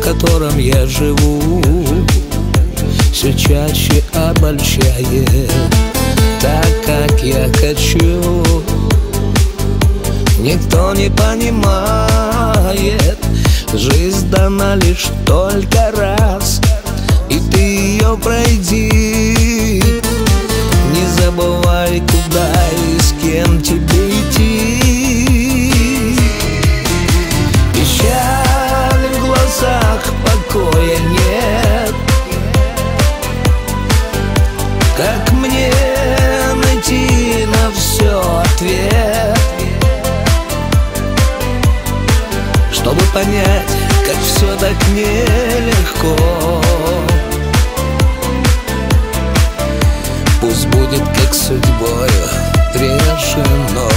котором я живу, все чаще обольщает, так как я хочу. Никто не понимает, жизнь дана лишь только раз, и ты ее пройди. Не забывай, куда и с кем тебе идти. Печаль в глазах, покоя нет. Как мне найти на все ответ, чтобы понять, как все так нелегко? Пусть будет, как судьбою решено.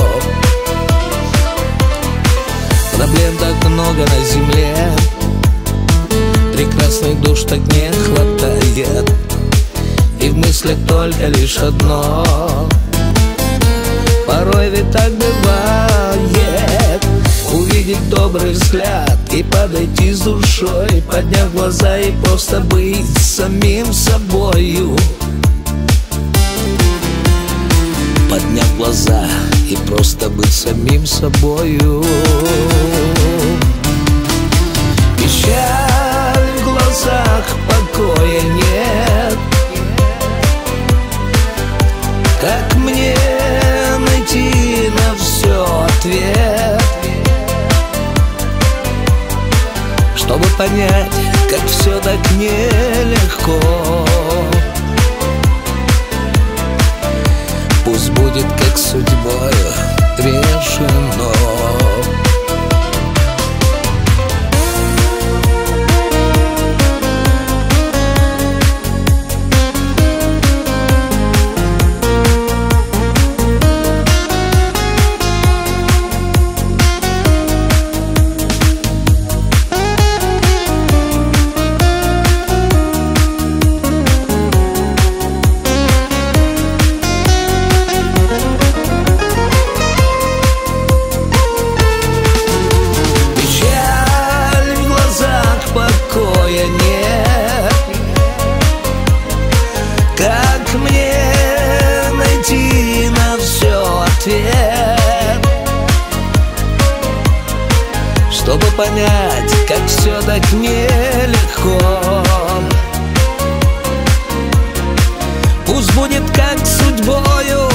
Проблем так много на земле, прекрасных душ так не хватает, и в мыслях только лишь одно. Порой ведь так бывает: увидеть добрый взгляд и подойти с душой, подняв глаза и просто быть самим собою. Подняв глаза и просто быть самим собою. Печаль в глазах, покоя нет. Как мне найти на все ответ, чтобы понять, как все так нелегко? Пусть будет, как судьбою решено. Нет. Как мне найти на все ответ, чтобы понять, как все так нелегко? Пусть будет, как судьбою